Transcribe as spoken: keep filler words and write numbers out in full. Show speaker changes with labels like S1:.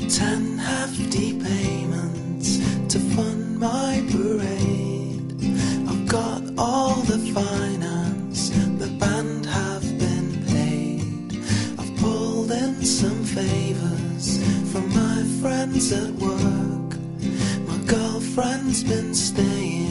S1: Ten hefty payments to fund my parade. I've got all the finance, the band have been paid. I've pulled in some favours from my friends at work. My girlfriend's been staying